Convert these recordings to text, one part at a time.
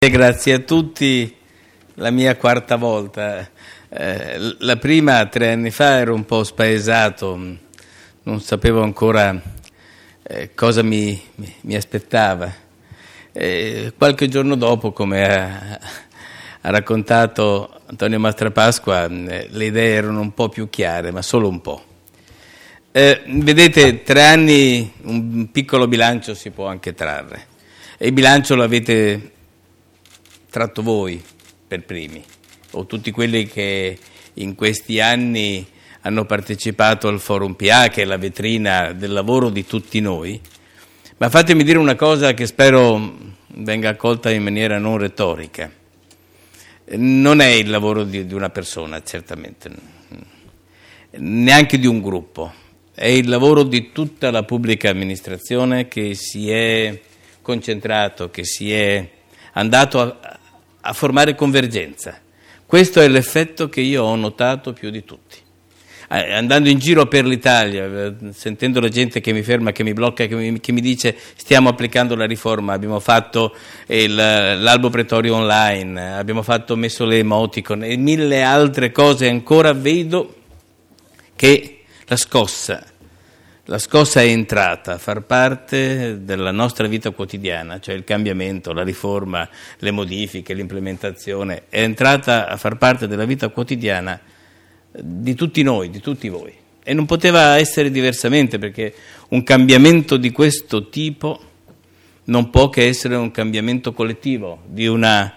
Grazie a tutti, la mia quarta volta. La prima 3 anni fa ero un po' spaesato, non sapevo ancora cosa mi aspettava. Qualche giorno dopo, come ha raccontato Antonio Mastrapasqua, le idee erano un po' più chiare, ma solo un po'. Vedete, 3 anni, un piccolo bilancio si può anche trarre, e il bilancio lo avete tratto voi per primi, o tutti quelli che in questi anni hanno partecipato al Forum PA, che è la vetrina del lavoro di tutti noi. Ma fatemi dire una cosa che spero venga accolta in maniera non retorica. Non è il lavoro di una persona, certamente, neanche di un gruppo. È il lavoro di tutta la pubblica amministrazione che si è concentrato, che si è andato a formare convergenza. Questo è l'effetto che io ho notato più di tutti. Andando in giro per l'Italia, sentendo la gente che mi ferma, che mi blocca, che mi dice stiamo applicando la riforma, abbiamo fatto l'albo pretorio online, abbiamo messo le emoticon e 1000 altre cose ancora, vedo che la scossa è entrata a far parte della nostra vita quotidiana, cioè il cambiamento, la riforma, le modifiche, l'implementazione, è entrata a far parte della vita quotidiana di tutti noi, di tutti voi. E non poteva essere diversamente, perché un cambiamento di questo tipo non può che essere un cambiamento collettivo, di una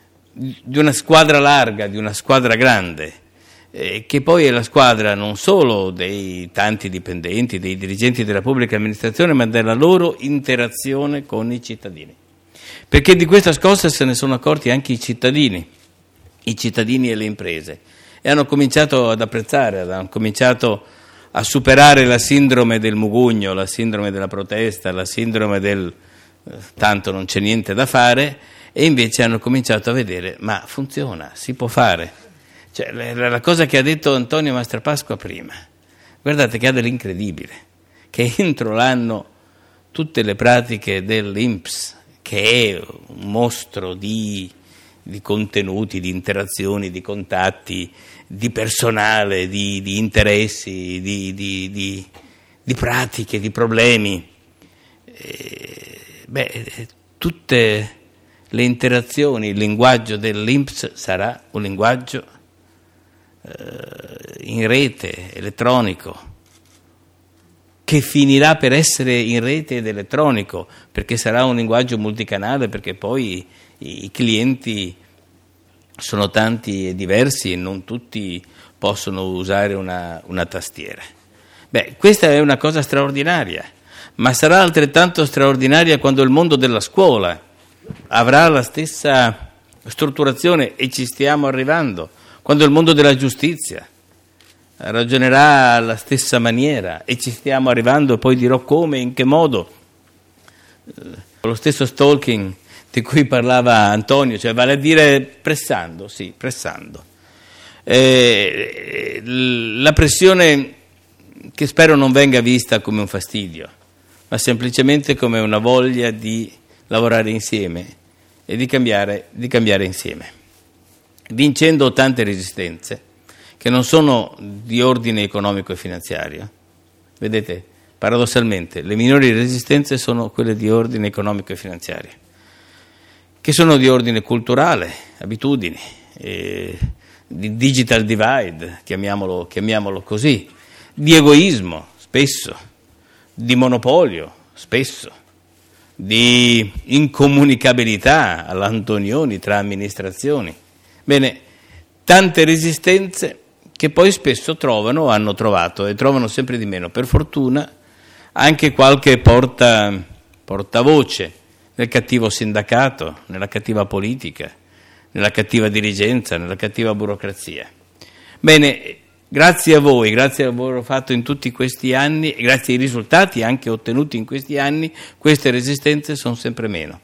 squadra larga, di una squadra grande, che poi è la squadra non solo dei tanti dipendenti, dei dirigenti della pubblica amministrazione, ma della loro interazione con i cittadini. Perché di questa scossa se ne sono accorti anche i cittadini e le imprese, e hanno cominciato ad apprezzare, hanno cominciato a superare la sindrome del mugugno, la sindrome della protesta, la sindrome del tanto non c'è niente da fare, e invece hanno cominciato a vedere, ma funziona, si può fare. Cioè, la cosa che ha detto Antonio Mastrapasqua prima, guardate che ha dell'incredibile, che entro l'anno tutte le pratiche dell'INPS, che è un mostro di contenuti, di interazioni, di contatti, di personale, di interessi, di pratiche, di problemi, tutte le interazioni, il linguaggio dell'INPS sarà un linguaggio in rete, elettronico, che finirà per essere in rete ed elettronico, perché sarà un linguaggio multicanale, perché poi i clienti sono tanti e diversi e non tutti possono usare una tastiera. Questa è una cosa straordinaria, ma sarà altrettanto straordinaria quando il mondo della scuola avrà la stessa strutturazione, e ci stiamo arrivando, quando il mondo della giustizia ragionerà alla stessa maniera, e ci stiamo arrivando, poi dirò come e in che modo. Lo stesso stalking di cui parlava Antonio, cioè vale a dire pressando. La pressione, che spero non venga vista come un fastidio, ma semplicemente come una voglia di lavorare insieme e di cambiare insieme, vincendo tante resistenze che non sono di ordine economico e finanziario. Vedete, paradossalmente, le minori resistenze sono quelle di ordine economico e finanziario, che sono di ordine culturale, abitudini, di digital divide, chiamiamolo così, di egoismo spesso, di monopolio spesso, di incomunicabilità all'Antonioni tra amministrazioni. Bene, tante resistenze che poi spesso hanno trovato e trovano sempre di meno, per fortuna, anche qualche portavoce nel cattivo sindacato, nella cattiva politica, nella cattiva dirigenza, nella cattiva burocrazia. Bene, grazie a voi, grazie al lavoro fatto in tutti questi anni, e grazie ai risultati anche ottenuti in questi anni, queste resistenze sono sempre meno.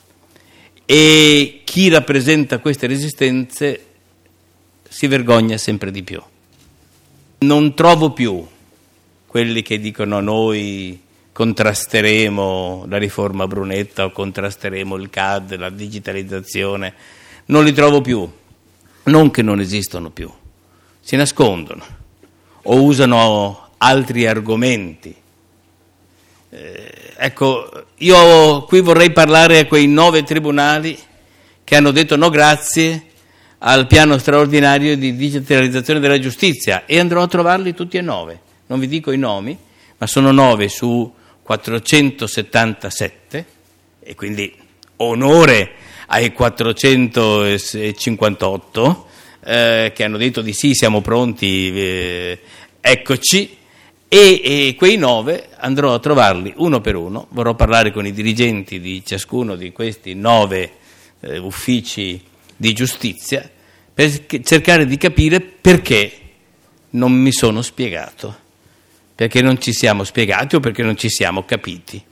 E chi rappresenta queste resistenze si vergogna sempre di più. Non trovo più quelli che dicono noi contrasteremo la riforma Brunetta o contrasteremo il CAD, la digitalizzazione. Non li trovo più, non che non esistono più, si nascondono o usano altri argomenti. Ecco, io qui vorrei parlare a quei 9 tribunali che hanno detto no grazie al piano straordinario di digitalizzazione della giustizia, e andrò a trovarli tutti e 9. Non vi dico i nomi, ma sono 9 su 477, e quindi onore ai 458 che hanno detto di sì, siamo pronti, eccoci. E quei 9 andrò a trovarli uno per uno, vorrò parlare con i dirigenti di ciascuno di questi 9 uffici di giustizia per cercare di capire perché non mi sono spiegato, perché non ci siamo spiegati o perché non ci siamo capiti.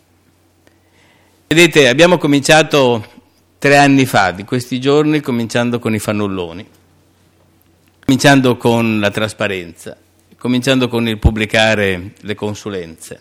Vedete, abbiamo cominciato 3 anni fa, di questi giorni, cominciando con i fannulloni, cominciando con la trasparenza, cominciando con il pubblicare le consulenze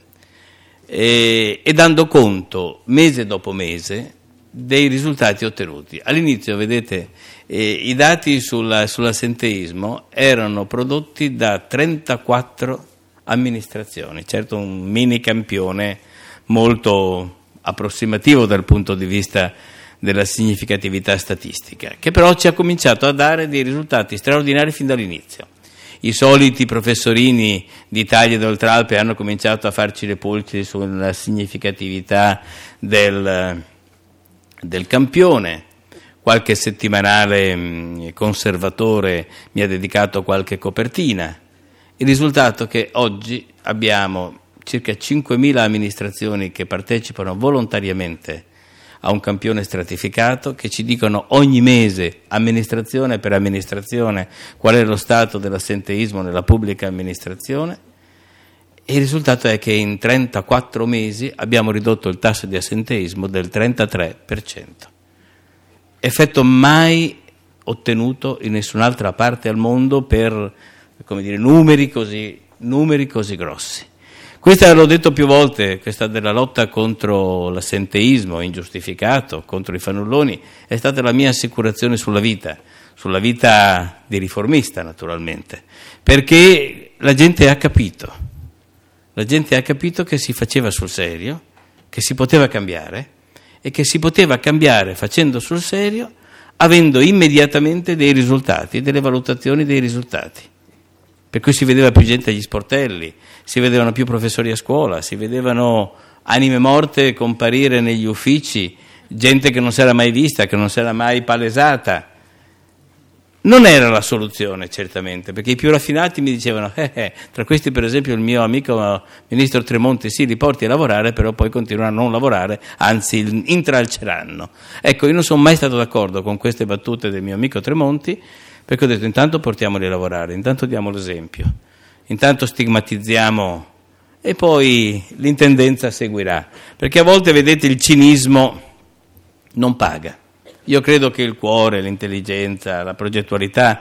e dando conto mese dopo mese dei risultati ottenuti. All'inizio, vedete, i dati sull'assenteismo erano prodotti da 34 amministrazioni, certo un mini campione molto approssimativo dal punto di vista della significatività statistica, che però ci ha cominciato a dare dei risultati straordinari fin dall'inizio. I soliti professorini d'Italia d'Oltralpe hanno cominciato a farci le pulci sulla significatività del campione, qualche settimanale conservatore mi ha dedicato qualche copertina. Il risultato è che oggi abbiamo circa 5.000 amministrazioni che partecipano volontariamente a un campione stratificato, che ci dicono ogni mese, amministrazione per amministrazione, qual è lo stato dell'assenteismo nella pubblica amministrazione, e il risultato è che in 34 mesi abbiamo ridotto il tasso di assenteismo del 33%, effetto mai ottenuto in nessun'altra parte al mondo per, come dire, numeri così grossi. Questa, l'ho detto più volte, questa della lotta contro l'assenteismo ingiustificato, contro i fannulloni, è stata la mia assicurazione sulla vita di riformista naturalmente, perché la gente ha capito che si faceva sul serio, che si poteva cambiare e che si poteva cambiare facendo sul serio, avendo immediatamente dei risultati, delle valutazioni dei risultati. Per cui si vedeva più gente agli sportelli, si vedevano più professori a scuola, si vedevano anime morte comparire negli uffici, gente che non si era mai vista, che non si era mai palesata. Non era la soluzione, certamente, perché i più raffinati mi dicevano tra questi per esempio il mio amico ministro Tremonti, sì, li porti a lavorare, però poi continuano a non lavorare, anzi intralceranno. Ecco, io non sono mai stato d'accordo con queste battute del mio amico Tremonti, perché ho detto intanto portiamoli a lavorare, intanto diamo l'esempio, intanto stigmatizziamo e poi l'intendenza seguirà, perché a volte, vedete, il cinismo non paga. Io credo che il cuore, l'intelligenza, la progettualità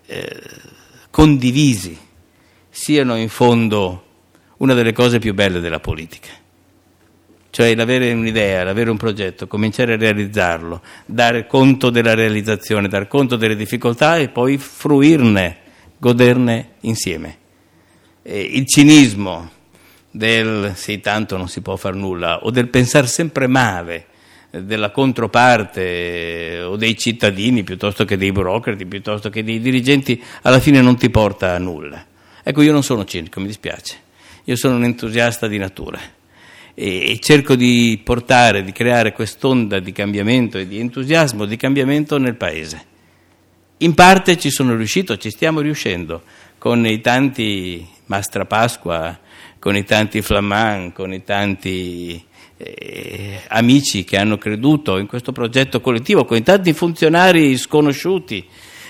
condivisi siano in fondo una delle cose più belle della politica. Cioè l'avere un'idea, l'avere un progetto, cominciare a realizzarlo, dare conto della realizzazione, dar conto delle difficoltà e poi fruirne, goderne insieme. Il cinismo del sì, tanto non si può far nulla, o del pensare sempre male della controparte o dei cittadini piuttosto che dei burocrati, piuttosto che dei dirigenti, alla fine non ti porta a nulla. Ecco, io non sono cinico, mi dispiace, io sono un entusiasta di natura e cerco di portare, di creare quest'onda di cambiamento e di entusiasmo di cambiamento nel Paese. In parte ci sono riuscito, ci stiamo riuscendo, con i tanti Mastrapasqua, con i tanti Flamand, con i tanti amici che hanno creduto in questo progetto collettivo, con i tanti funzionari sconosciuti,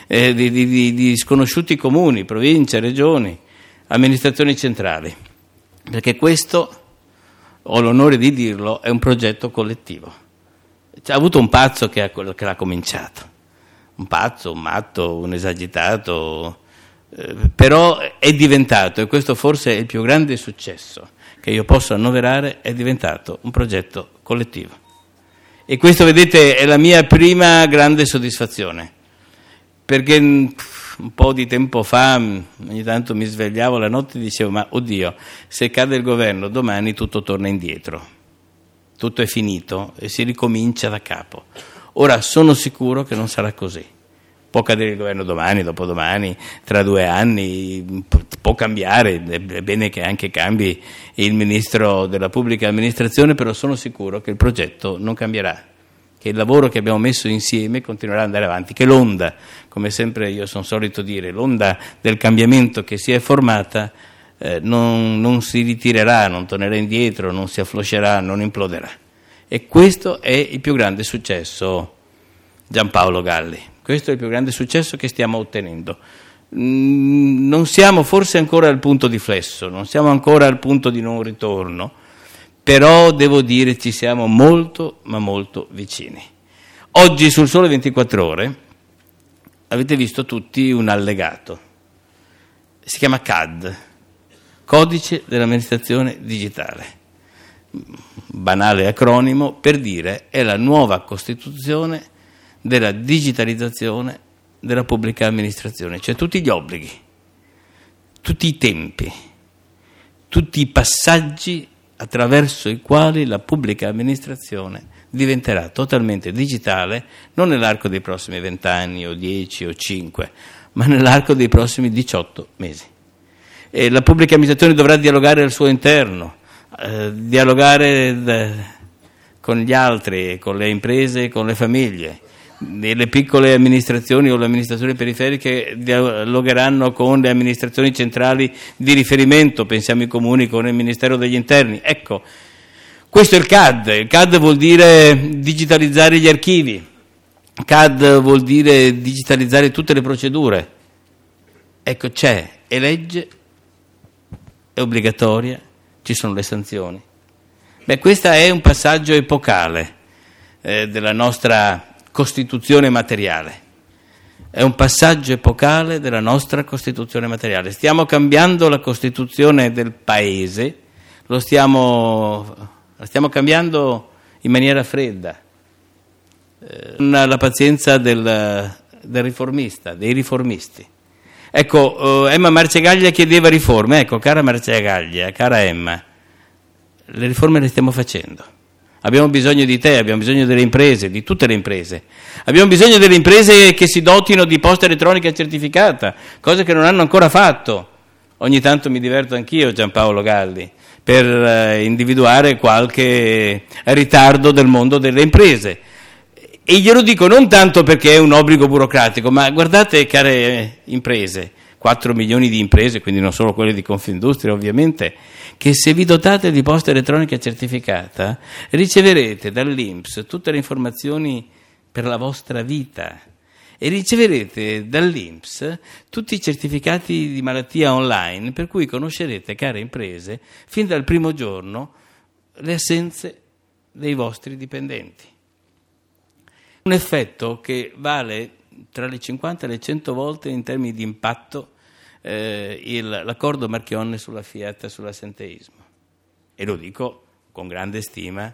di sconosciuti comuni, province, regioni, amministrazioni centrali, perché questo, ho l'onore di dirlo, è un progetto collettivo. C'è avuto un pazzo che l'ha cominciato, un pazzo, un matto, un esagitato, però è diventato, e questo forse è il più grande successo che io posso annoverare, è diventato un progetto collettivo. E questo, vedete, è la mia prima grande soddisfazione, perché un po' di tempo fa ogni tanto mi svegliavo la notte e dicevo: ma oddio, se cade il governo domani tutto torna indietro, tutto è finito e si ricomincia da capo. Ora sono sicuro che non sarà così. Può cadere il governo domani, dopodomani, tra 2 anni, può cambiare, è bene che anche cambi il ministro della pubblica amministrazione, però sono sicuro che il progetto non cambierà, che il lavoro che abbiamo messo insieme continuerà ad andare avanti, che l'onda, come sempre io sono solito dire, l'onda del cambiamento che si è formata non si ritirerà, non tornerà indietro, non si affloscerà, non imploderà. E questo è il più grande successo, Giampaolo Galli. Questo è il più grande successo che stiamo ottenendo. Non siamo forse ancora al punto di flesso, non siamo ancora al punto di non ritorno, però devo dire ci siamo molto, ma molto vicini. Oggi sul Sole 24 Ore avete visto tutti un allegato, si chiama CAD, Codice dell'Amministrazione Digitale, banale acronimo per dire è la nuova Costituzione della digitalizzazione della pubblica amministrazione, cioè tutti gli obblighi, tutti i tempi, tutti i passaggi attraverso i quali la pubblica amministrazione diventerà totalmente digitale, non nell'arco dei prossimi 20 anni o 10 o 5, ma nell'arco dei prossimi 18 mesi. E la pubblica amministrazione dovrà dialogare al suo interno, dialogare con gli altri, con le imprese, con le famiglie. Le piccole amministrazioni o le amministrazioni periferiche dialogheranno con le amministrazioni centrali di riferimento, pensiamo ai comuni con il Ministero degli Interni. Ecco, questo è il CAD. Il CAD vuol dire digitalizzare gli archivi, il CAD vuol dire digitalizzare tutte le procedure. Ecco, è legge, è obbligatoria, ci sono le sanzioni. Questo è un passaggio epocale della nostra Costituzione materiale. È un passaggio epocale della nostra Costituzione materiale. Stiamo cambiando la Costituzione del Paese, la stiamo cambiando in maniera fredda, con la pazienza del riformista, dei riformisti. Ecco, Emma Marcegaglia chiedeva riforme. Ecco, cara Marcegaglia, cara Emma, le riforme le stiamo facendo. Abbiamo bisogno di te, abbiamo bisogno delle imprese, di tutte le imprese. Abbiamo bisogno delle imprese che si dotino di posta elettronica certificata, cosa che non hanno ancora fatto. Ogni tanto mi diverto anch'io, Giampaolo Galli, per individuare qualche ritardo del mondo delle imprese. E glielo dico non tanto perché è un obbligo burocratico, ma guardate, care imprese, 4 milioni di imprese, quindi non solo quelle di Confindustria ovviamente, che se vi dotate di posta elettronica certificata riceverete dall'INPS tutte le informazioni per la vostra vita e riceverete dall'INPS tutti i certificati di malattia online, per cui conoscerete, care imprese, fin dal primo giorno le assenze dei vostri dipendenti. Un effetto che vale tra le 50 e le 100 volte in termini di impatto l'accordo Marchionne sulla Fiat e sull'assenteismo, e lo dico con grande stima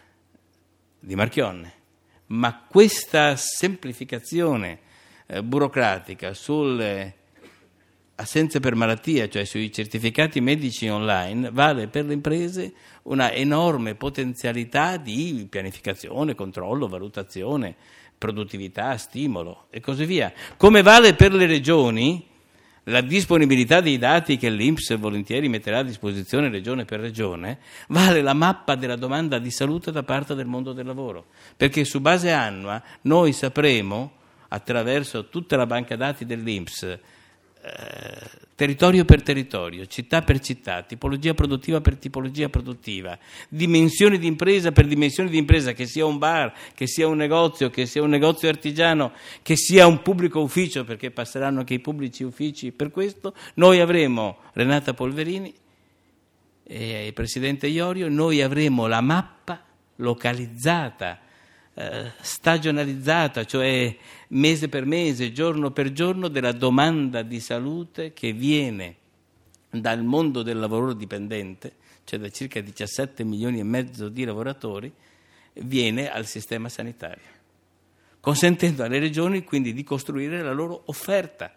di Marchionne, ma questa semplificazione burocratica sulle assenze per malattia, cioè sui certificati medici online, vale per le imprese una enorme potenzialità di pianificazione, controllo, valutazione, produttività, stimolo e così via. Come vale per le regioni la disponibilità dei dati che l'INPS volentieri metterà a disposizione regione per regione, vale la mappa della domanda di salute da parte del mondo del lavoro, perché su base annua noi sapremo, attraverso tutta la banca dati dell'INPS, territorio per territorio, città per città, tipologia produttiva per tipologia produttiva, dimensioni di impresa per dimensioni di impresa, che sia un bar, che sia un negozio artigiano, che sia un pubblico ufficio, perché passeranno anche i pubblici uffici. Per questo noi avremo Renata Polverini e il Presidente Iorio, noi avremo la mappa localizzata stagionalizzata, cioè mese per mese, giorno per giorno, della domanda di salute che viene dal mondo del lavoro dipendente, cioè da circa 17 milioni e mezzo di lavoratori, viene al sistema sanitario, consentendo alle regioni quindi di costruire la loro offerta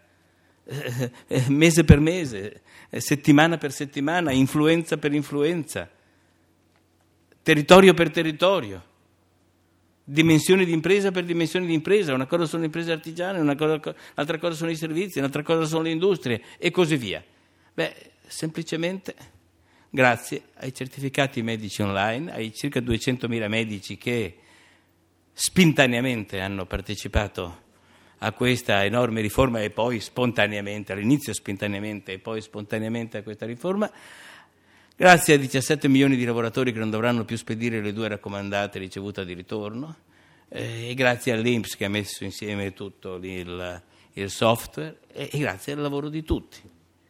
mese per mese, settimana per settimana, influenza per influenza, territorio per territorio, dimensioni di impresa per dimensioni di impresa. Una cosa sono le imprese artigiane, un'altra cosa sono i servizi, un'altra cosa sono le industrie e così via. Semplicemente grazie ai certificati medici online, ai circa 200.000 medici che spintaneamente hanno partecipato a questa enorme riforma e poi spontaneamente, all'inizio spontaneamente e poi spontaneamente a questa riforma, grazie a 17 milioni di lavoratori che non dovranno più spedire le 2 raccomandate ricevuta di ritorno, e grazie all'INPS che ha messo insieme tutto il software, e grazie al lavoro di tutti.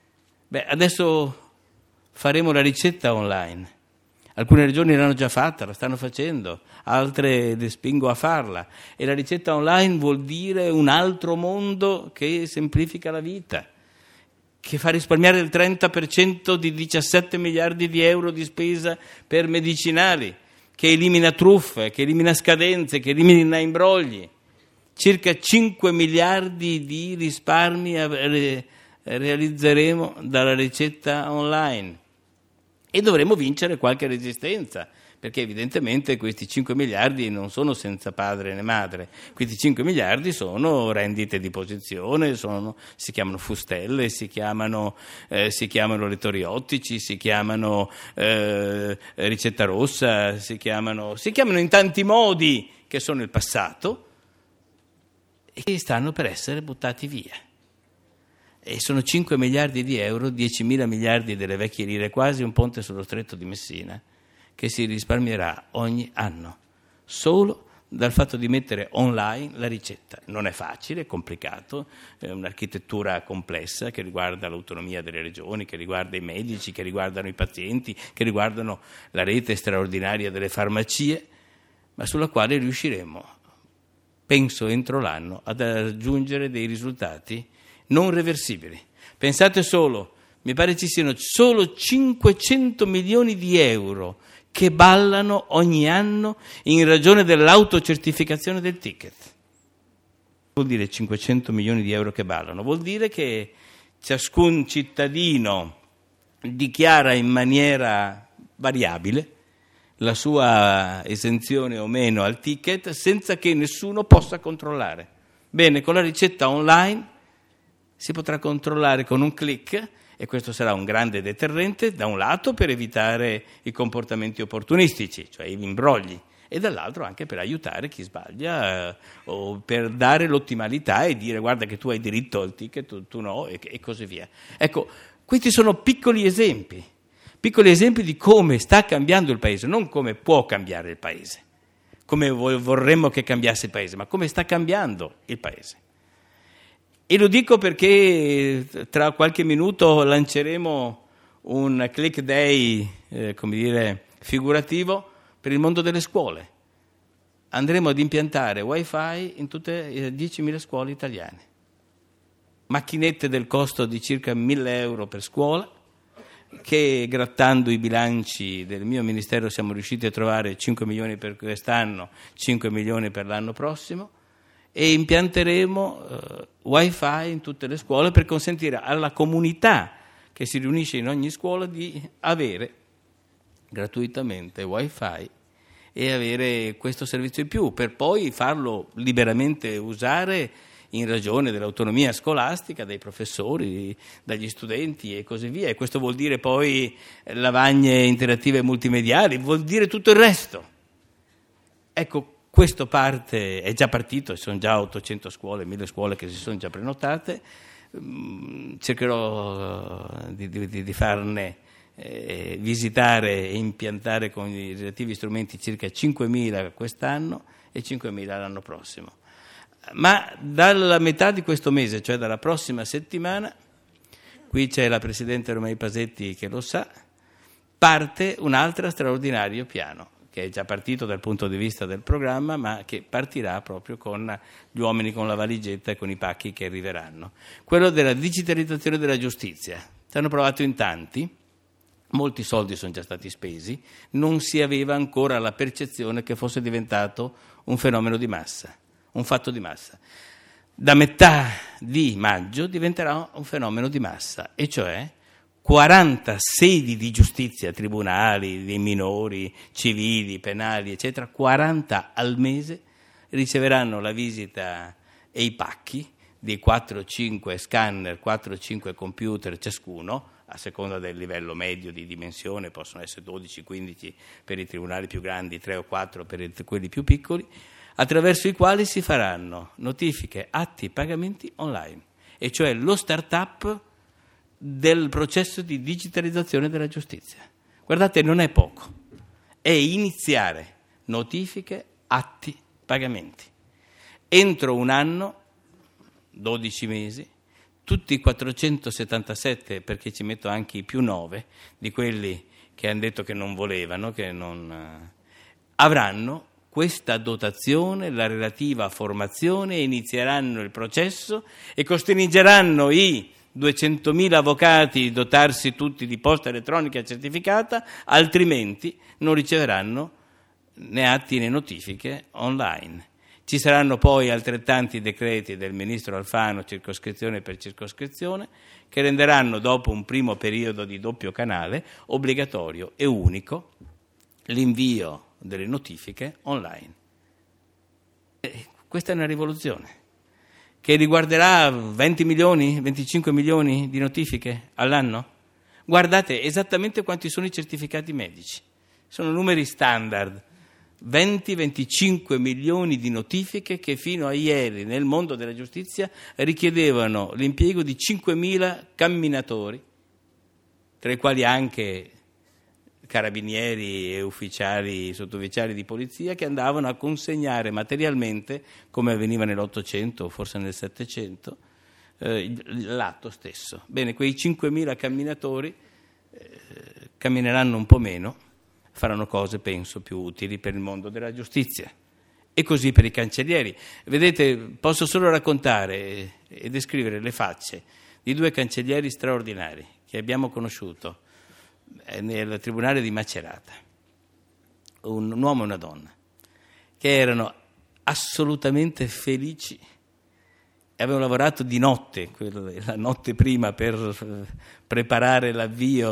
Adesso faremo la ricetta online. Alcune regioni l'hanno già fatta, la stanno facendo, altre le spingo a farla. E la ricetta online vuol dire un altro mondo che semplifica la vita, che fa risparmiare il 30% di 17 miliardi di euro di spesa per medicinali, che elimina truffe, che elimina scadenze, che elimina imbrogli. Circa 5 miliardi di risparmi realizzeremo dalla ricetta online. E dovremo vincere qualche resistenza, perché evidentemente questi 5 miliardi non sono senza padre né madre. Questi 5 miliardi sono rendite di posizione, si chiamano fustelle, si chiamano lettori ottici, si chiamano ricetta rossa, si chiamano in tanti modi che sono il passato e che stanno per essere buttati via. E sono 5 miliardi di euro, 10.000 miliardi delle vecchie lire, quasi un ponte sullo stretto di Messina, che si risparmierà ogni anno, solo dal fatto di mettere online la ricetta. Non è facile, è complicato, è un'architettura complessa che riguarda l'autonomia delle regioni, che riguarda i medici, che riguardano i pazienti, che riguardano la rete straordinaria delle farmacie, ma sulla quale riusciremo, penso entro l'anno, ad raggiungere dei risultati non reversibili. Pensate solo, mi pare ci siano solo 500 milioni di euro che ballano ogni anno in ragione dell'autocertificazione del ticket. Vuol dire 500 milioni di euro che ballano? Vuol dire che ciascun cittadino dichiara in maniera variabile la sua esenzione o meno al ticket senza che nessuno possa controllare. Bene, con la ricetta online si potrà controllare con un click e questo sarà un grande deterrente, da un lato per evitare i comportamenti opportunistici, cioè gli imbrogli, e dall'altro anche per aiutare chi sbaglia o per dare l'ottimalità e dire guarda che tu hai diritto al ticket, tu no, e così via. Ecco, questi sono piccoli esempi di come sta cambiando il Paese, non come può cambiare il Paese, come vorremmo che cambiasse il Paese, ma come sta cambiando il Paese. E lo dico perché tra qualche minuto lanceremo un click day, figurativo per il mondo delle scuole. Andremo ad impiantare wifi in tutte le 10.000 scuole italiane. Macchinette del costo di circa 1.000 euro per scuola, che grattando i bilanci del mio ministero siamo riusciti a trovare 5 milioni per quest'anno, 5 milioni per l'anno prossimo, e impianteremo wifi in tutte le scuole per consentire alla comunità che si riunisce in ogni scuola di avere gratuitamente wifi e avere questo servizio in più, per poi farlo liberamente usare in ragione dell'autonomia scolastica dei professori, dagli studenti e così via. E questo vuol dire poi lavagne interattive multimediali, vuol dire tutto il resto. Ecco, questo è già partito, ci sono già 800 scuole, 1.000 scuole che si sono già prenotate, cercherò di farne visitare e impiantare con i relativi strumenti circa 5.000 quest'anno e 5.000 l'anno prossimo. Ma dalla metà di questo mese, cioè dalla prossima settimana, qui c'è la Presidente Romei Pasetti che lo sa, parte un altro straordinario piano, che è già partito dal punto di vista del programma, ma che partirà proprio con gli uomini con la valigetta e con i pacchi che arriveranno. Quello della digitalizzazione della giustizia. Ci hanno provato in tanti, molti soldi sono già stati spesi, non si aveva ancora la percezione che fosse diventato un fenomeno di massa, un fatto di massa. Da metà di maggio diventerà un fenomeno di massa, e cioè 40 sedi di giustizia, tribunali, dei minori, civili, penali, eccetera, 40 al mese riceveranno la visita e i pacchi di 4-5 scanner, 4-5 computer ciascuno, a seconda del livello medio di dimensione, possono essere 12-15 per i tribunali più grandi, 3 o 4 per quelli più piccoli, attraverso i quali si faranno notifiche, atti, pagamenti online, e cioè lo start-up del processo di digitalizzazione della giustizia. Guardate, non è poco, è iniziare notifiche, atti, pagamenti. Entro un anno, 12 mesi, tutti i 477, perché ci metto anche i più 9, di quelli che hanno detto che non volevano, che non avranno questa dotazione, la relativa formazione, e inizieranno il processo e costringeranno i 200.000 avvocati a dotarsi tutti di posta elettronica certificata, altrimenti non riceveranno né atti né notifiche online. Ci saranno poi altrettanti decreti del ministro Alfano, circoscrizione per circoscrizione, che renderanno, dopo un primo periodo di doppio canale, obbligatorio e unico l'invio delle notifiche online. Questa è una rivoluzione che riguarderà 20 milioni, 25 milioni di notifiche all'anno. Guardate esattamente quanti sono i certificati medici. Sono numeri standard. 20-25 milioni di notifiche che fino a ieri nel mondo della giustizia richiedevano l'impiego di 5.000 camminatori, tra i quali anche carabinieri e ufficiali, sottufficiali di polizia, che andavano a consegnare materialmente, come avveniva nell'800 o forse nel 700, l'atto stesso. Bene, quei 5.000 camminatori cammineranno un po' meno, faranno cose, penso, più utili per il mondo della giustizia. E così per i cancellieri. Vedete, posso solo raccontare e descrivere le facce di 2 cancellieri straordinari che abbiamo conosciuto nel tribunale di Macerata, un uomo e una donna, che erano assolutamente felici e avevano lavorato di notte, la notte prima, per preparare l'avvio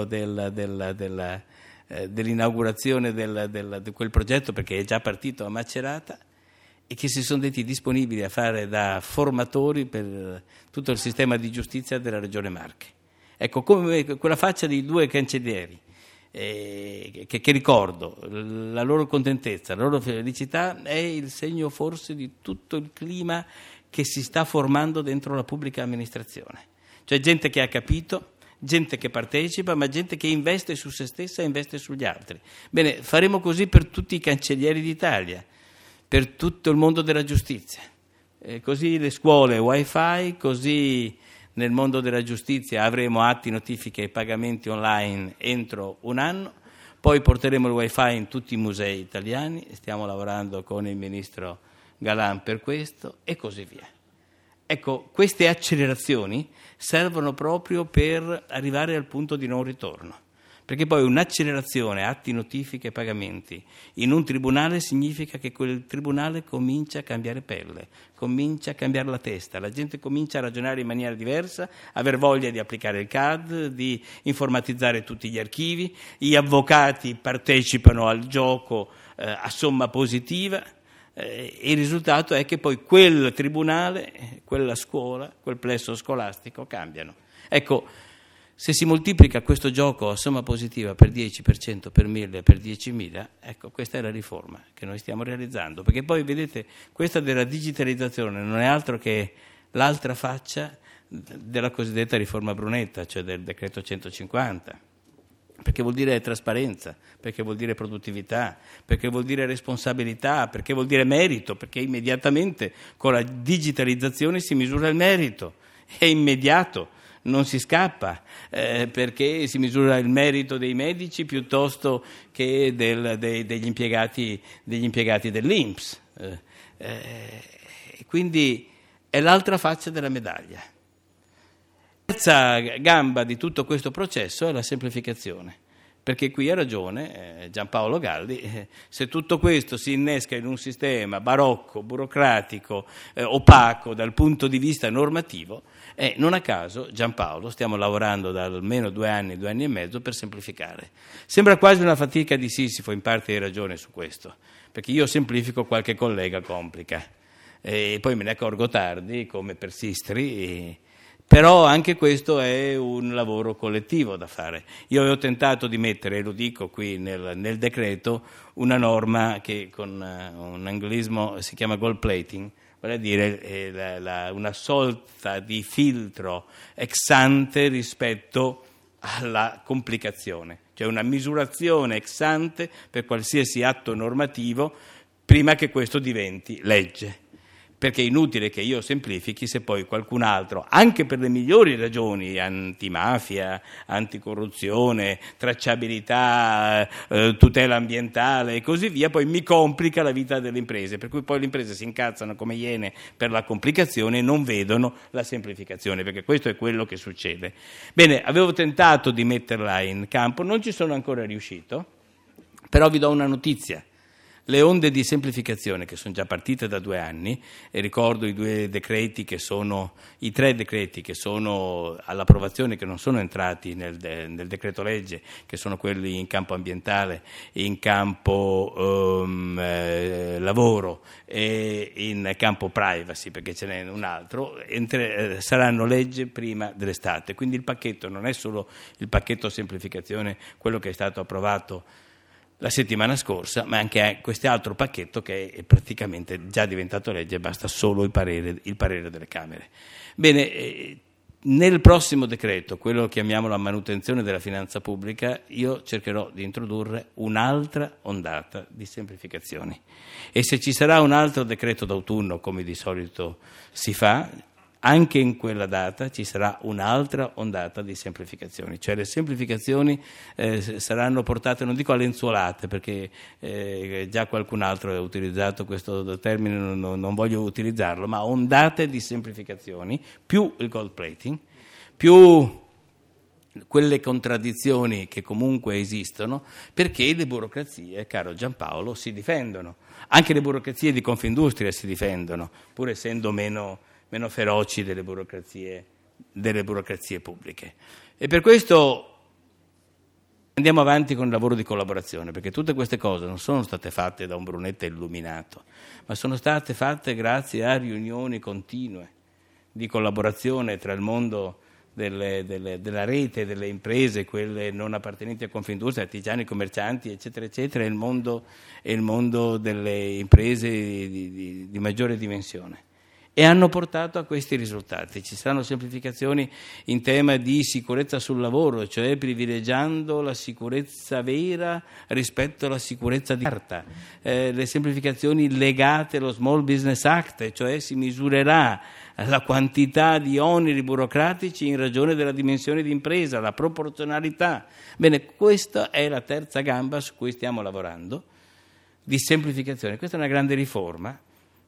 dell'inaugurazione di quel progetto, perché è già partito a Macerata, e che si sono detti disponibili a fare da formatori per tutto il sistema di giustizia della Regione Marche. Ecco, come quella faccia di 2 cancellieri, che ricordo, la loro contentezza, la loro felicità è il segno forse di tutto il clima che si sta formando dentro la pubblica amministrazione. Cioè gente che ha capito, gente che partecipa, ma gente che investe su se stessa e investe sugli altri. Bene, faremo così per tutti i cancellieri d'Italia, per tutto il mondo della giustizia. Così le scuole wifi, così nel mondo della giustizia avremo atti, notifiche e pagamenti online entro un anno, poi porteremo il wifi in tutti i musei italiani, stiamo lavorando con il ministro Galan per questo, e così via. Ecco, queste accelerazioni servono proprio per arrivare al punto di non ritorno, perché poi un'accelerazione, atti, notifiche e pagamenti in un tribunale significa che quel tribunale comincia a cambiare pelle, comincia a cambiare la testa, la gente comincia a ragionare in maniera diversa, aver voglia di applicare il CAD, di informatizzare tutti gli archivi, gli avvocati partecipano al gioco a somma positiva. Il risultato è che poi quel tribunale, quella scuola, quel plesso scolastico cambiano. Ecco, se si moltiplica questo gioco a somma positiva per 10%, per 1.000, per 10.000, ecco, questa è la riforma che noi stiamo realizzando. Perché poi, vedete, questa della digitalizzazione non è altro che l'altra faccia della cosiddetta riforma Brunetta, cioè del decreto 150. Perché vuol dire trasparenza, perché vuol dire produttività, perché vuol dire responsabilità, perché vuol dire merito, perché immediatamente con la digitalizzazione si misura il merito, è immediato, non si scappa, perché si misura il merito dei medici piuttosto che degli impiegati dell'INPS. Quindi è l'altra faccia della medaglia. La terza gamba di tutto questo processo è la semplificazione, perché qui ha ragione Giampaolo Galli, se tutto questo si innesca in un sistema barocco, burocratico, opaco dal punto di vista normativo, non a caso Giampaolo stiamo lavorando da almeno 2 anni e mezzo per semplificare. Sembra quasi una fatica di Sisifo, in parte hai ragione su questo, perché io semplifico, qualche collega complica, e poi me ne accorgo tardi, come per Sistri, però anche questo è un lavoro collettivo da fare. Io avevo tentato di mettere, e lo dico qui nel decreto, una norma che con un anglismo si chiama gold plating, vale a dire una sorta di filtro ex ante rispetto alla complicazione, cioè una misurazione ex ante per qualsiasi atto normativo prima che questo diventi legge. Perché è inutile che io semplifichi se poi qualcun altro, anche per le migliori ragioni, antimafia, anticorruzione, tracciabilità, tutela ambientale e così via, poi mi complica la vita delle imprese, per cui poi le imprese si incazzano come iene per la complicazione e non vedono la semplificazione, perché questo è quello che succede. Bene, avevo tentato di metterla in campo, non ci sono ancora riuscito, però vi do una notizia. Le onde di semplificazione che sono già partite da 2 anni, e ricordo i 3 decreti che sono all'approvazione, che non sono entrati nel decreto legge, che sono quelli in campo ambientale, in campo lavoro e in campo privacy, perché ce n'è un altro, saranno legge prima dell'estate. Quindi il pacchetto non è solo il pacchetto semplificazione, quello che è stato approvato la settimana scorsa, ma anche quest'altro pacchetto che è praticamente già diventato legge, basta solo il parere delle Camere. Bene, nel prossimo decreto, quello che chiamiamo la manutenzione della finanza pubblica, io cercherò di introdurre un'altra ondata di semplificazioni. E se ci sarà un altro decreto d'autunno, come di solito si fa, anche in quella data ci sarà un'altra ondata di semplificazioni, cioè le semplificazioni saranno portate, non dico a lenzuolate, perché già qualcun altro ha utilizzato questo termine, non voglio utilizzarlo, ma ondate di semplificazioni, più il gold plating, più quelle contraddizioni che comunque esistono, perché le burocrazie, caro Giampaolo, si difendono. Anche le burocrazie di Confindustria si difendono, pur essendo meno feroci delle burocrazie pubbliche. E per questo andiamo avanti con il lavoro di collaborazione, perché tutte queste cose non sono state fatte da un Brunetta illuminato, ma sono state fatte grazie a riunioni continue di collaborazione tra il mondo della rete, delle imprese, quelle non appartenenti a Confindustria, artigiani, commercianti, eccetera, eccetera, e il mondo delle imprese di maggiore dimensione. E hanno portato a questi risultati. Ci saranno semplificazioni in tema di sicurezza sul lavoro, cioè privilegiando la sicurezza vera rispetto alla sicurezza di carta. Le semplificazioni legate allo Small Business Act, cioè si misurerà la quantità di oneri burocratici in ragione della dimensione di impresa, la proporzionalità. Bene, questa è la terza gamba su cui stiamo lavorando, di semplificazione. Questa è una grande riforma,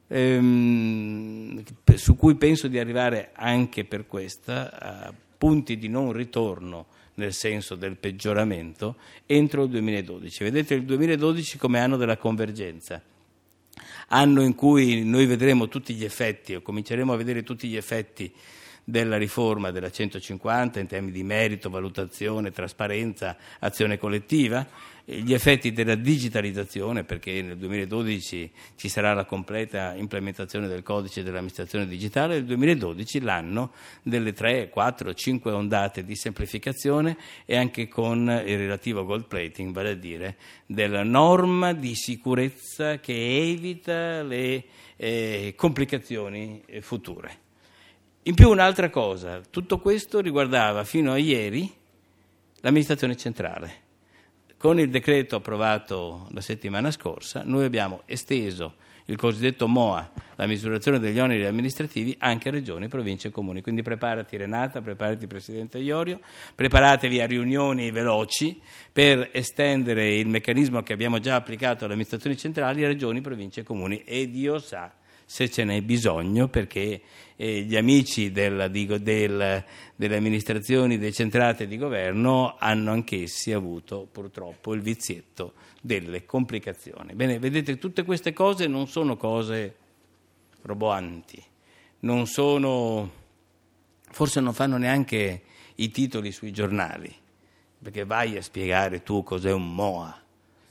su cui penso di arrivare anche per questa a punti di non ritorno, nel senso del peggioramento, entro il 2012. Vedete il 2012 come anno della convergenza, anno in cui noi vedremo tutti gli effetti, o cominceremo a vedere tutti gli effetti della riforma della 150 in termini di merito, valutazione, trasparenza, azione collettiva, gli effetti della digitalizzazione, perché nel 2012 ci sarà la completa implementazione del codice dell'amministrazione digitale, nel 2012 l'anno delle 3, 4, 5 ondate di semplificazione e anche con il relativo gold plating, vale a dire della norma di sicurezza che evita le complicazioni future. In più un'altra cosa, tutto questo riguardava fino a ieri l'amministrazione centrale. Con il decreto approvato la settimana scorsa noi abbiamo esteso il cosiddetto MOA, la misurazione degli oneri amministrativi, anche regioni, province e comuni. Quindi preparati Renata, preparati Presidente Iorio, preparatevi a riunioni veloci per estendere il meccanismo che abbiamo già applicato alle amministrazioni centrali, regioni, province e comuni, e Dio sa se ce n'è bisogno, perché gli amici delle amministrazioni decentrate di governo hanno anch'essi avuto purtroppo il vizietto delle complicazioni. Bene, vedete, tutte queste cose non sono cose roboanti, non sono, forse non fanno neanche i titoli sui giornali, perché vai a spiegare tu cos'è un MOA,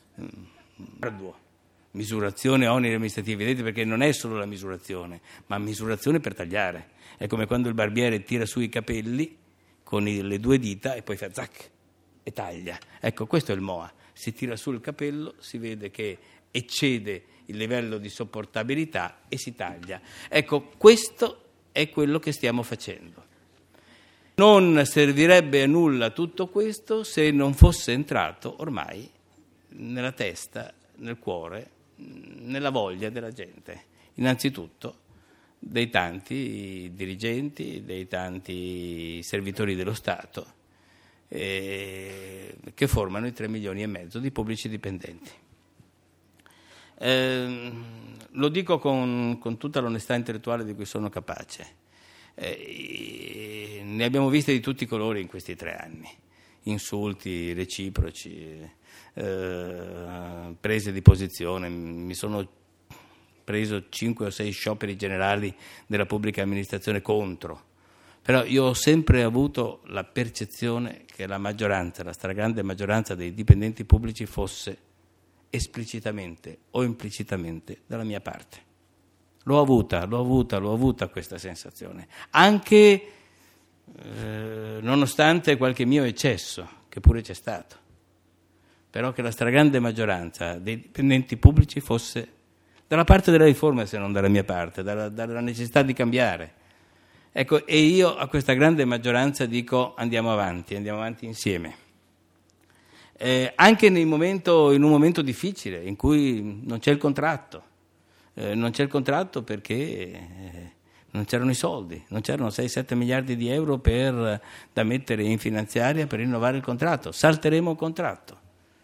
misurazione oneri amministrativi, vedete, perché non è solo la misurazione, ma misurazione per tagliare. È come quando il barbiere tira su i capelli con le due dita e poi fa zac e taglia. Ecco, questo è il MOA. Si tira su il capello, si vede che eccede il livello di sopportabilità e si taglia. Ecco, questo è quello che stiamo facendo. Non servirebbe a nulla tutto questo se non fosse entrato ormai nella testa, nel cuore, nella voglia della gente, innanzitutto dei tanti dirigenti, dei tanti servitori dello Stato che formano i 3,5 milioni di pubblici dipendenti. Lo dico con tutta l'onestà intellettuale di cui sono capace. Ne abbiamo viste di tutti i colori in questi 3 anni, insulti reciproci, prese di posizione. Mi sono preso 5 o 6 scioperi generali della pubblica amministrazione contro, però io ho sempre avuto la percezione che la maggioranza, la stragrande maggioranza dei dipendenti pubblici fosse esplicitamente o implicitamente dalla mia parte. L'ho avuta questa sensazione, anche nonostante qualche mio eccesso, che pure c'è stato, però che la stragrande maggioranza dei dipendenti pubblici fosse dalla parte della riforma, se non dalla mia parte, dalla necessità di cambiare. Ecco, e io a questa grande maggioranza dico andiamo avanti insieme. Anche in un momento difficile, in cui non c'è il contratto. Non c'è il contratto perché non c'erano i soldi, non c'erano 6-7 miliardi di euro da mettere in finanziaria per rinnovare il contratto. Salteremo il contratto.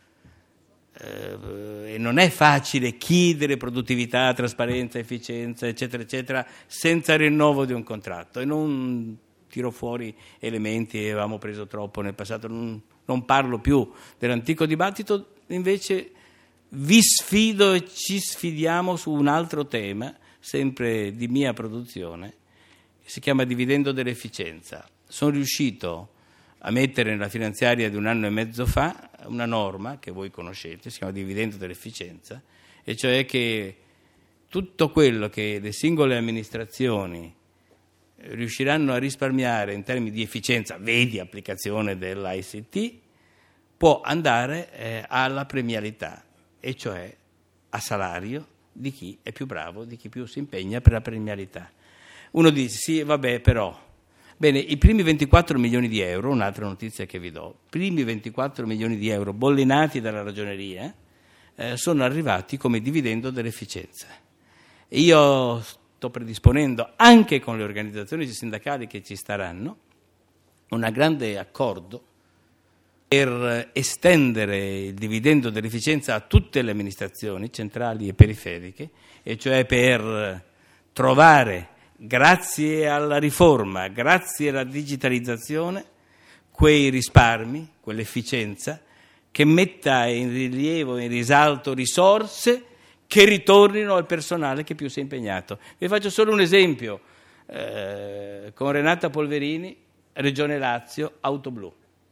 E non è facile chiedere produttività, trasparenza, efficienza, eccetera, eccetera, senza rinnovo di un contratto. E non tiro fuori elementi, avevamo preso troppo nel passato, non parlo più dell'antico dibattito, invece vi sfido e ci sfidiamo su un altro tema, sempre di mia produzione, che si chiama dividendo dell'efficienza. Sono riuscito a mettere nella finanziaria di 1 anno e mezzo fa una norma che voi conoscete, si chiama dividendo dell'efficienza, e cioè che tutto quello che le singole amministrazioni riusciranno a risparmiare in termini di efficienza, vedi applicazione dell'ICT, può andare alla premialità, e cioè a salario di chi è più bravo, di chi più si impegna per la premialità. Uno dice, sì, vabbè, però. Bene, i primi 24 milioni di euro, un'altra notizia che vi do, i primi 24 milioni di euro bollinati dalla Ragioneria sono arrivati come dividendo dell'efficienza. E io sto predisponendo, anche con le organizzazioni sindacali che ci staranno, un grande accordo per estendere il dividendo dell'efficienza a tutte le amministrazioni centrali e periferiche, e cioè per trovare, grazie alla riforma, grazie alla digitalizzazione, quei risparmi, quell'efficienza che metta in rilievo, in risalto risorse che ritornino al personale che più si è impegnato. Vi faccio solo un esempio. Con Renata Polverini, Regione Lazio, auto blu.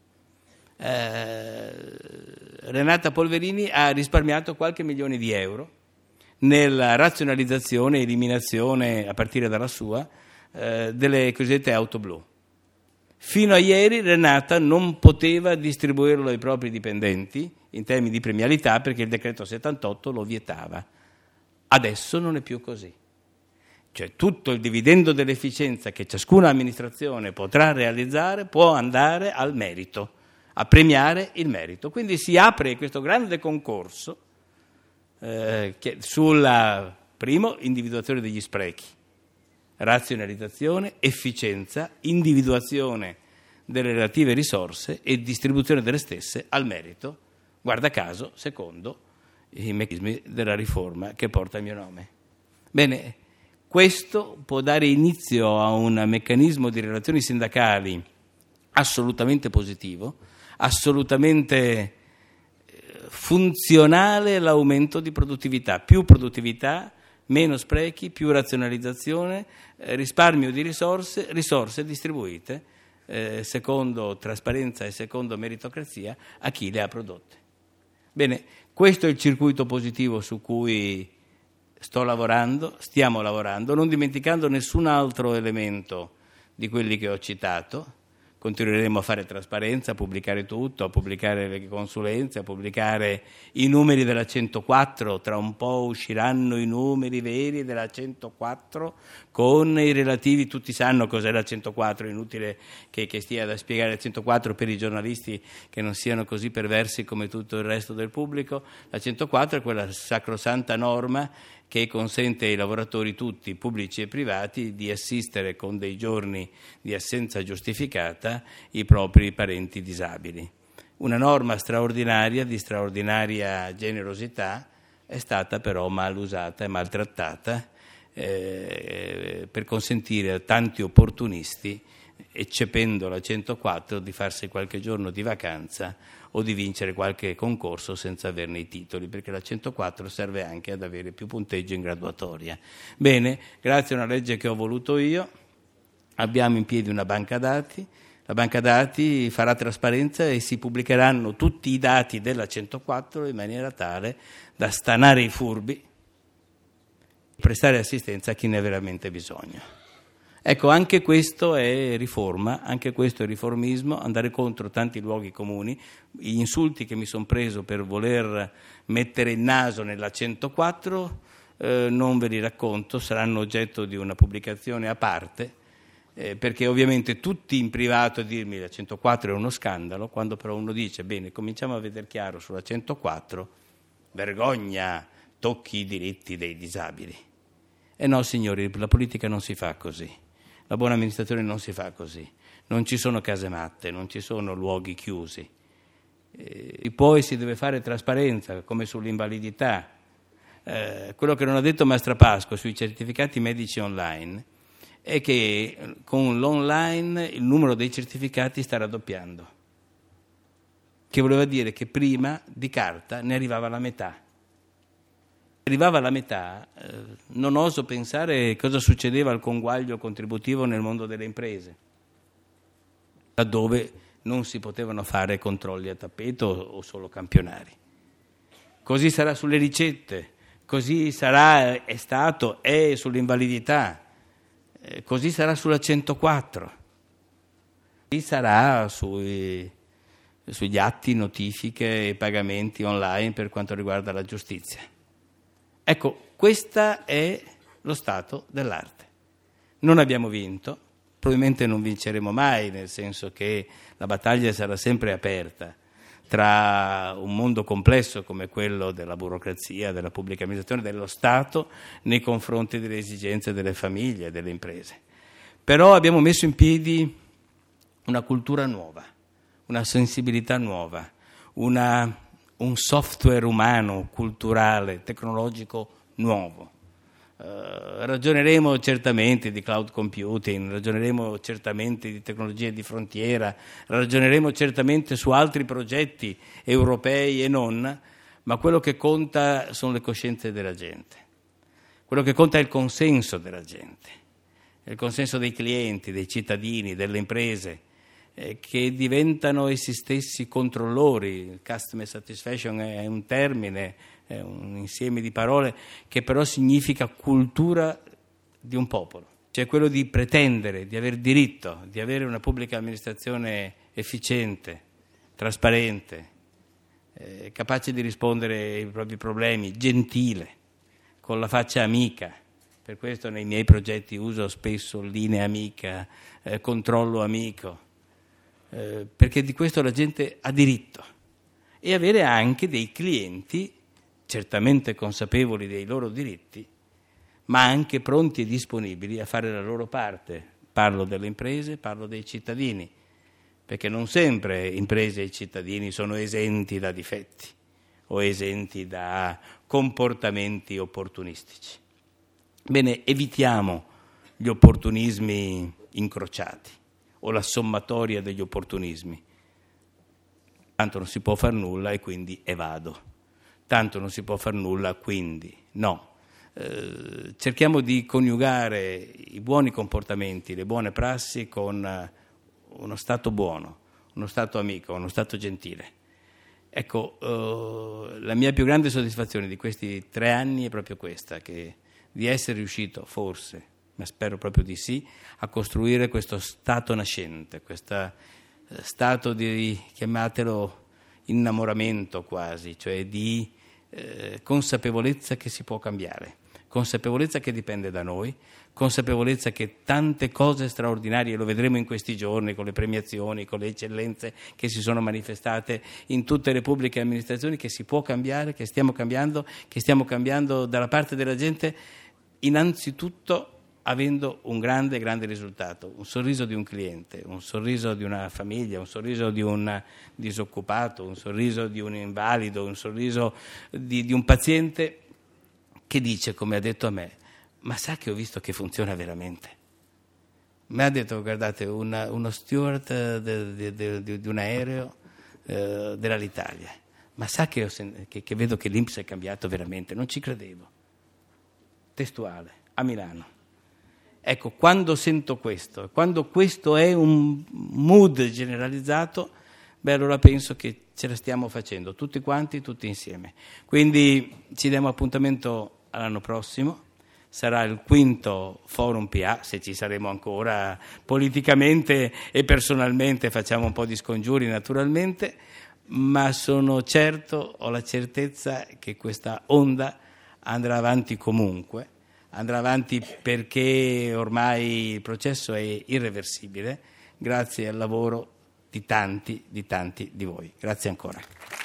Renata Polverini ha risparmiato qualche milione di euro nella razionalizzazione e eliminazione, a partire dalla sua, delle cosiddette auto blu. Fino a ieri Renata non poteva distribuirlo ai propri dipendenti in termini di premialità perché il decreto 78 lo vietava. Adesso non è più così. Cioè tutto il dividendo dell'efficienza che ciascuna amministrazione potrà realizzare può andare al merito, a premiare il merito. Quindi si apre questo grande concorso sulla Primo, individuazione degli sprechi, razionalizzazione, efficienza, individuazione delle relative risorse e distribuzione delle stesse al merito, guarda caso, secondo i meccanismi della riforma che porta il mio nome. Bene, questo può dare inizio a un meccanismo di relazioni sindacali assolutamente positivo, assolutamente funzionale all'aumento di produttività, meno sprechi, più razionalizzazione, risparmio di risorse distribuite secondo trasparenza e secondo meritocrazia a chi le ha prodotte. Bene, questo è il circuito positivo su cui stiamo lavorando, non dimenticando nessun altro elemento di quelli che ho citato. Continueremo a fare trasparenza, a pubblicare tutto, a pubblicare le consulenze, a pubblicare i numeri della 104, tra un po' usciranno i numeri veri della 104 con i relativi, tutti sanno cos'è la 104, è inutile che stia da spiegare la 104 per i giornalisti che non siano così perversi come tutto il resto del pubblico. La 104 è quella sacrosanta norma che consente ai lavoratori tutti, pubblici e privati, di assistere con dei giorni di assenza giustificata i propri parenti disabili. Una norma straordinaria, di straordinaria generosità, è stata però mal usata e maltrattata per consentire a tanti opportunisti, eccependo la 104, di farsi qualche giorno di vacanza o di vincere qualche concorso senza averne i titoli, perché la 104 serve anche ad avere più punteggio in graduatoria. Bene, grazie a una legge che ho voluto io, abbiamo in piedi una banca dati. La banca dati farà trasparenza e si pubblicheranno tutti i dati della 104 in maniera tale da stanare i furbi e prestare assistenza a chi ne ha veramente bisogno. Ecco, anche questo è riforma, anche questo è riformismo, andare contro tanti luoghi comuni. Gli insulti che mi sono preso per voler mettere il naso nella 104 non ve li racconto, saranno oggetto di una pubblicazione a parte, perché ovviamente tutti in privato dirmi la 104 è uno scandalo, quando però uno dice bene, cominciamo a vedere chiaro sulla 104, vergogna, tocchi i diritti dei disabili. E no signori, la politica non si fa così. La buona amministrazione non si fa così, non ci sono casematte, non ci sono luoghi chiusi. Poi si deve fare trasparenza, come sull'invalidità. Quello che non ha detto Mastrapasqua sui certificati medici online è che con l'online il numero dei certificati sta raddoppiando, che voleva dire che prima di carta ne arrivava la metà. Arrivava alla metà, non oso pensare cosa succedeva al conguaglio contributivo nel mondo delle imprese, laddove non si potevano fare controlli a tappeto o solo campionari. Così sarà sulle ricette, così sarà, è stato, è sull'invalidità, così sarà sulla 104, così sarà sugli atti, notifiche e pagamenti online per quanto riguarda la giustizia. Ecco, questo è lo stato dell'arte. Non abbiamo vinto, probabilmente non vinceremo mai, nel senso che la battaglia sarà sempre aperta tra un mondo complesso come quello della burocrazia, della pubblica amministrazione, dello Stato, nei confronti delle esigenze delle famiglie e delle imprese. Però abbiamo messo in piedi una cultura nuova, una sensibilità nuova, un software umano, culturale, tecnologico nuovo. Ragioneremo certamente di cloud computing, ragioneremo certamente di tecnologie di frontiera, ragioneremo certamente su altri progetti europei e non, ma quello che conta sono le coscienze della gente. Quello che conta è il consenso della gente, il consenso dei clienti, dei cittadini, delle imprese, che diventano essi stessi controllori. Customer satisfaction è un termine, è un insieme di parole che però significa cultura di un popolo. Cioè quello di pretendere, di aver diritto, di avere una pubblica amministrazione efficiente, trasparente, capace di rispondere ai propri problemi, gentile, con la faccia amica. Per questo nei miei progetti uso spesso linea amica, controllo amico, perché di questo la gente ha diritto, e avere anche dei clienti certamente consapevoli dei loro diritti, ma anche pronti e disponibili a fare la loro parte. Parlo delle imprese, parlo dei cittadini, perché non sempre imprese e cittadini sono esenti da difetti o esenti da comportamenti opportunistici. Bene, evitiamo gli opportunismi incrociati o la sommatoria degli opportunismi. Tanto non si può far nulla e quindi evado. Tanto non si può far nulla, quindi no. Cerchiamo di coniugare i buoni comportamenti, le buone prassi con uno Stato buono, uno Stato amico, uno Stato gentile. Ecco, la mia più grande soddisfazione di questi 3 anni è proprio questa, che di essere riuscito, forse, ma spero proprio di sì, a costruire questo Stato nascente, questo stato di, chiamatelo, innamoramento quasi, cioè di consapevolezza che si può cambiare, consapevolezza che dipende da noi, consapevolezza che tante cose straordinarie, lo vedremo in questi giorni con le premiazioni, con le eccellenze che si sono manifestate in tutte le pubbliche amministrazioni, che si può cambiare, che stiamo cambiando dalla parte della gente, innanzitutto avendo un grande risultato, un sorriso di un cliente, un sorriso di una famiglia, un sorriso di un disoccupato, un sorriso di un invalido, un sorriso di un paziente che dice, come ha detto a me, ma sa che ho visto che funziona veramente? Mi ha detto, guardate, uno steward di un aereo dell'Alitalia, ma sa che vedo che l'INPS è cambiato veramente, non ci credevo. Testuale, a Milano. Ecco, quando sento questo, quando questo è un mood generalizzato, beh, allora penso che ce la stiamo facendo, tutti quanti, tutti insieme. Quindi ci diamo appuntamento all'anno prossimo, sarà il 5° Forum PA, se ci saremo ancora politicamente e personalmente, facciamo un po' di scongiuri naturalmente, ma sono certo, ho la certezza che questa onda andrà avanti comunque, andrà avanti perché ormai il processo è irreversibile, grazie al lavoro di tanti di voi. Grazie ancora.